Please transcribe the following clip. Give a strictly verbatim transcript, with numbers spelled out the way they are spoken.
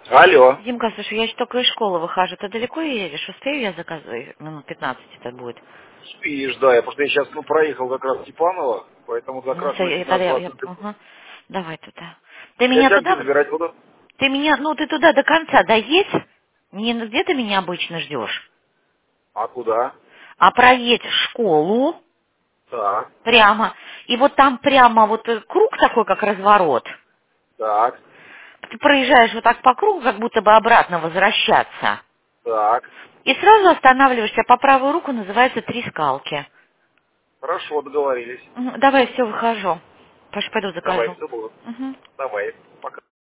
Алло. Димка, слушай, я еще только из школы выхожу. Ты далеко едешь? Успею я заказываю? Минут пятнадцать это будет. Спишь, да. Я просто сейчас ну, проехал как раз Степанова, поэтому Ну, всё, закрашиваю это я, я- пятнадцать-двадцать минут. ага. Давай туда. Ты Я меня тебя где туда... забирать буду? Ты меня... Ну, ты туда до конца доедь. Не ну, где ты меня обычно ждешь? А куда? А проедь в школу Так, прямо. И вот там прямо вот э, круг такой, как разворот. так, Ты проезжаешь вот так по кругу, как будто бы обратно возвращаться. так. И сразу останавливаешься по правую руку, называется «Три скалки». Хорошо, договорились. Мгм. Давай, все, выхожу. Паш, пойду Давай, закажу. все было. Мгм. Давай, пока.